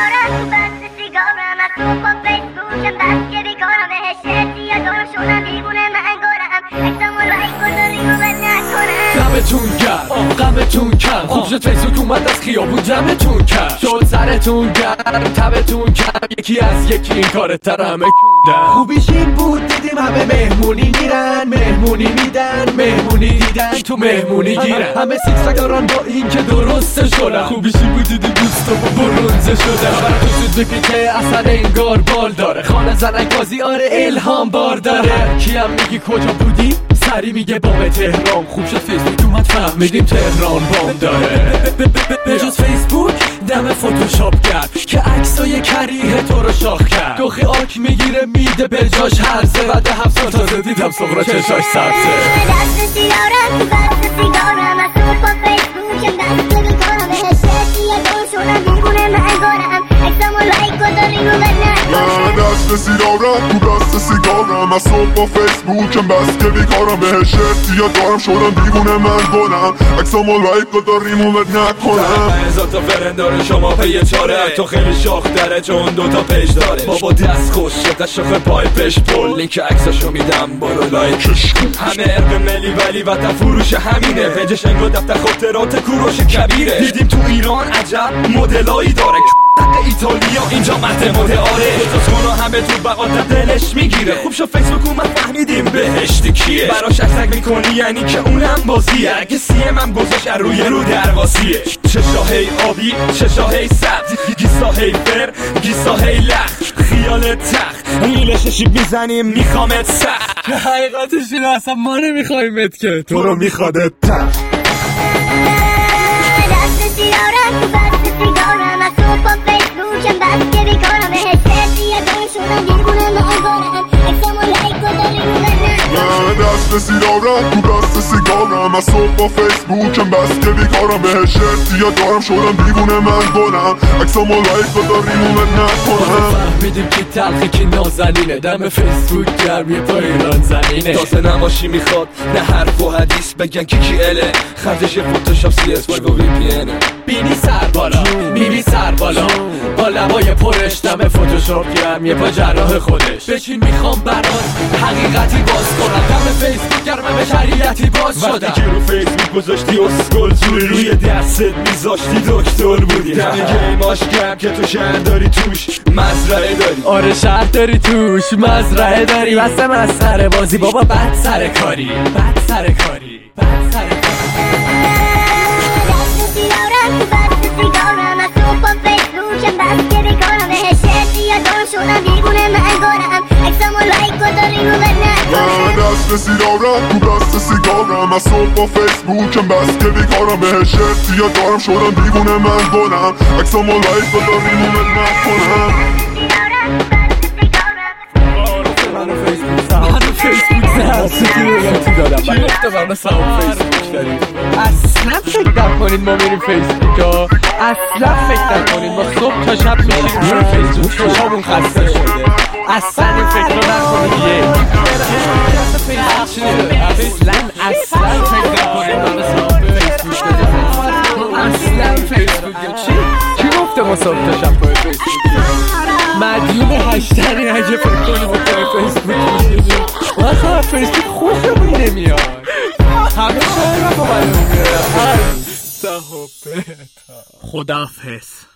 دارم تو بست سیگارم، از تو با فیسبوکم بس که بیکارم، بهش ارتیا دارم شدم دیوونه من گارم، اکسامو لایک گذاری رو بد نکنم. دمتون گرم غمتون کم، خوب شد فیسبوک اومد از خیابون جمعتون کرد، شد سرتون گرم تبتون کم، یکی از یکی این کار تر همه کندن. خوبیش این بود دیدیم همه مهمونی میرن، مهمونی میدن، مهمونی دیدن تو مهمونی گیرن، همه سیکسک دارن با این که درسته شدن. خوبیش این بود دیدیم دوستا با برونزه شدن، برای تو سود بپیچه اصلا انگار بال داره، خانه زنک بازی آره الهام بار داره. کیم میگی کجا بودی؟ سری میگه بام تهران، خوب شد فیسبوک اومد فهمیدیم تهران بام داره. بجز فیسبوک دم فتوشاپ کرد که عکسای کریه تو رو شاخ کرد، دوخی آک میگیره میده به جاش هرزه، بعد 7 سال تازه دیدم سغرا چشاش سبزه. دست سیگارم تو بست سیگارم، از تو با فیسبوکم دست که بیکارم، بهش ارتیا دارم شدم دیوونه من گارم، اکسامو لایک گذاری رو بد نکنم. دست سیگارم تو دست سیگارم، از صبح با فیسبوکم بس که بیکارم، بهش ارتیا دارم شدم دیوونه من گارم، اکسامو لایک گذاری رو بد نکنم. هزار تا فرند داره شما پی چاره، تو خیلی شاخ داره چون 2 تا پیج داره، بابا دست خوش شده شاخه پای پش پل، لینک عکساشو میدم برو لایکش کن. همه ارق ملی ولی وطن فروش همینه، پیجش انگار دفتر خاطرات کوروش کبیره. دیدیم تو ایران عجب مدلایی داره، ایتالیا اینجا مهد مده آره، دوتاسونو همه تو بقاطب دلش میگیره. خوب شد فیسبوک اومد فهمیدیم بهشتی کیه، براش عکسک میکنی یعنی که اونم بازیه، اگه سیم هم گذاشت روی رو درواسیه. چشاهی آبی چشاهی سبز، گیساهی فر گیساهی لخ، خیال تخ میلش شیب میزنیم میخوامت سخ. حقیقتش اینه اصلا ما نمیخوایمت که تو رو میخوادت تخ. دست سیگارم تو بست سیگارم، از تو با فیسبوکم بس که بیکارم، بهش ارتیا دارم شدم دیوونه من گارم، اکسامو لایک گذاری رو بد نکنم. دست سیگارم تو دست سیگارم، از صبح با فیسبوکم بس که بیکارم، بهش ارتیا دارم شدم دیوونه من گارم، اکسامو لایک گذاری رو بد نکنم. فهمیدیم که تلخی که نازنینه، دم فیسبوک گرمیه پا ایران زمینه، تازه نماشی میخواد نه حرف و حدیث بگن کی اله، خرجش فوتوشاپ CS5 و VPN. بینی سر بالا میبی سر بالا، با لبای پرش دم فوتوشاپ گرمیه پا جراح خودش. بشین میخوام برات حقیقتی باز کنم، دم فیسبوک گرمه به شریعتی باز شدم. وقتی که رو فیسبوک گذاشتی اسکل جوری روی دستت میذاشتی دکتر بودی، دم گیماش گرم که تو شهر داری توش مزرعه داری، آره شهر داری توش مزرعه داری، واسه مسخره بازی بابا بد سر کاری، بد سر کاری، بد سر کاری. دست سیگارم تو بست سیگارم، از تو با فیسبوکم بس که بیکارم، بهش ارتیا دارم شدم دیوونه من گارم، اکسامو لایک گذاری رو بد نکنم. دست سیگارم تو دست سیگارم، از صبح با فیسبوکم بس که بیکارم، بهش ارتیا دارم شدم دیوونه من گارم، اکسامو لایک گذاری رو بد نکنم. منو فیسبوک کی گفته منو سواب فیسبوک داریم؟ اصلا فکر نکنید ما میریم فیسبوک ها، اصلا فکر نکنید ما صبح تا شب میشیم فیسبوک، شبمون خسته شده، اصلا این فکر رو نکنید. اصلا فکر نکنید منو سواب فیسبوک داریم، اصلا فیسبوک چی؟ کی گفته ما صبح تا شب باید فیسبوک مدیون هشتنی اگه فکر کنی با فیسبوک میشیدیم، واسه فیسبوک خوشمون نمیاد، همه شهر رو با من نمیاد. خداحافظ.